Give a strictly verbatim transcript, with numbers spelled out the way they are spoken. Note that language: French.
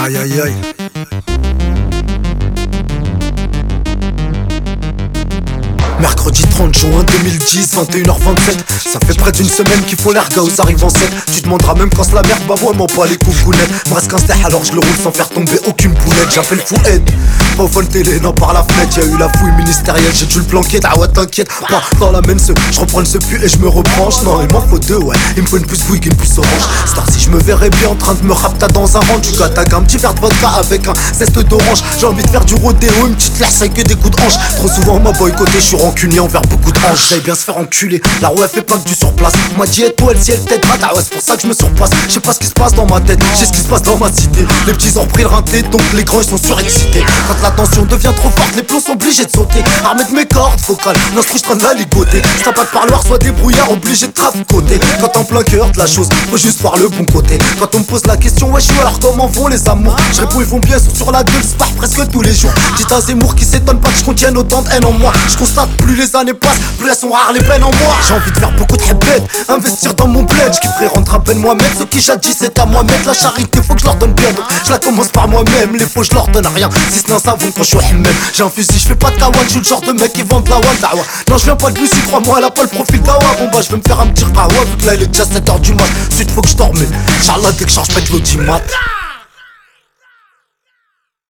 Aïe aïe aïe. Mercredi trente juin deux mille dix, vingt et une heures vingt-sept. Ça fait près d'une semaine qu'il faut l'air gars, ça arrive en sept. Tu demanderas même quand c'est la merde, bah moi m'en pas les coucounettes. Me reste qu'un steh alors je le roule sans faire tomber aucune boulette. J'appelle Foued, pas au vol télé, non par la fenêtre. Y'a eu la fouille ministérielle, j'ai dû le planquer. Ah ouais t'inquiète, pas dans la main ce. Je reprends le sepu et je me rebranche. Non il m'en faut deux ouais, il me faut une puce fouille qu'une puce orange. Star si je me verrais bien en train de me rapta dans un rang. Du gars t'as un petit verre de vodka avec un zeste d'orange. J'ai envie de faire du rodéo, une petite laisse avec que des coups de hanche. Trop souvent on m'a boycotté, je suis rancunier envers beaucoup de hanches. J'aille bien se faire enculer, la roue elle fait pas que du surplace. M'a dit et toi elle si elle t'aidera, ah ouais c'est pour ça que je me surpasse. Je sais pas ce qui se passe dans ma tête, j'ai ce qui se passe dans ma cité. Les petits ont repris le rinté, donc les grands ils sont surexcités. Quand la tension devient trop forte, les plombs sont obligés de sauter. Armé de mes cordes vocales, l'instru j'train de la ligoter. J't'as pas de parloir, soit débrouillard, obligé de traficoter. Quand en plein cœur de la chose, faut juste voir le bon côté. Quand on me pose la question, ouais je suis alors comment vont les amours? Je réponds ils vont bien, ils sont sur la gueule, se part presque tous les jours. Dites à Zemmour qui s'étonne pas que je contienne autant de haine en moi. Je constate plus les années passent, plus elles sont rares les peines en moi. J'ai envie de faire beaucoup de répètes, investir dans mon bled. J'kifferais rendre à peine moi-même, ce qui jadis c'est à moi mettre. La charité faut que je leur donne bien, donc je la commence par moi-même. Les faux je leur donne rien, si ce n'est un savon quand je suis au hammam. J'ai un fusil, je fais pas de kawan, je suis le genre de mec qui vend de la wall dawa. Non je viens pas de Lucie, crois-moi elle a pas le profil d'Awa. Bon bah je vais me faire un petit rawa, vu que là il est déjà sept heures du mat. Ensuite faut que je dorme, Inch'Allah dès que je change pète l'audimat.